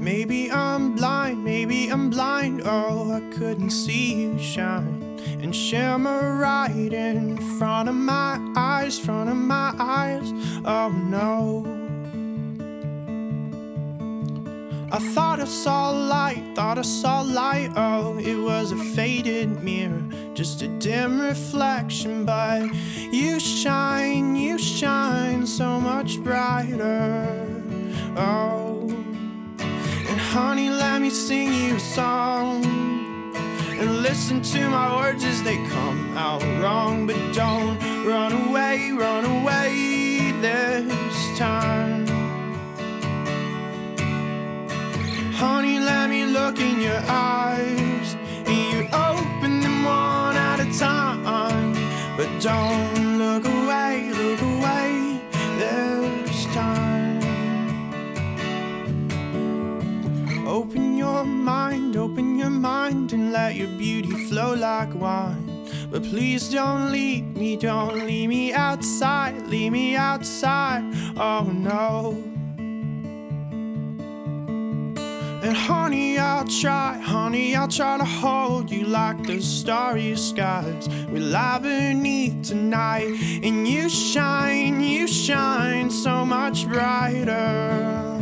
maybe I'm blind. Oh, I couldn't see you shine and shimmer right in front of my eyes, oh no. I thought I saw light, oh, it was a faded mirror, just a dim reflection, but you shine so much brighter, oh. And honey, let me sing you a song, and listen to my words as they come out wrong, but don't run away this time. Honey, let me look in your eyes, and you open them one at a time, but don't look away this time. Open your mind and let your beauty flow like wine. But please don't leave me outside, oh no. And honey, I'll try to hold you like the starry skies we lie beneath tonight. And you shine so much brighter,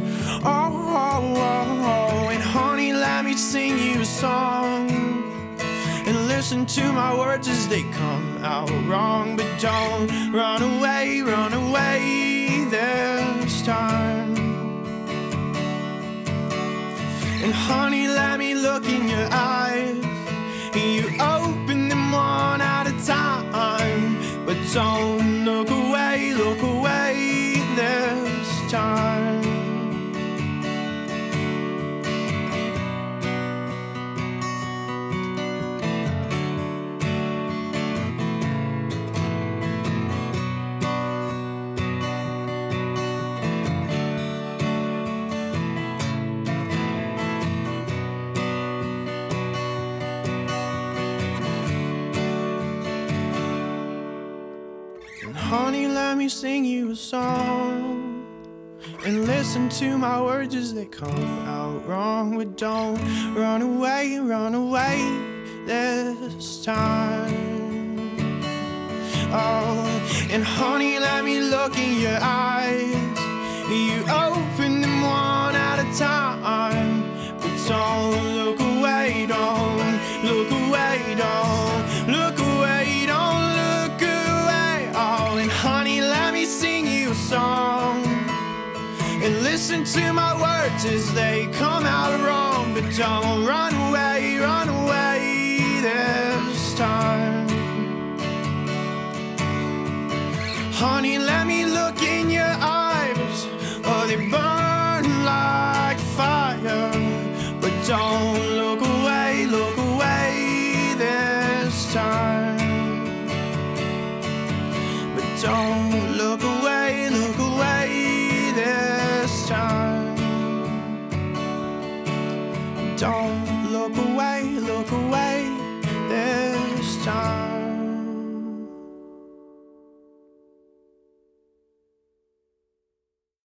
oh. And honey, let me sing you a song, and listen to my words as they come out wrong, but don't run away this time. And honey, let me look in your eyes, and you open them one at a time, but don't look away this time. Honey, let me sing you a song, and listen to my words as they come out wrong, but don't run away this time. Oh, and honey, let me look in your eyes, you open them one at a time, but don't look away, don't look away, don't look away, don't look away. Oh, and honey, let me sing you a song, and listen to my words as they come out wrong, but don't run away this time. Honey, let me look in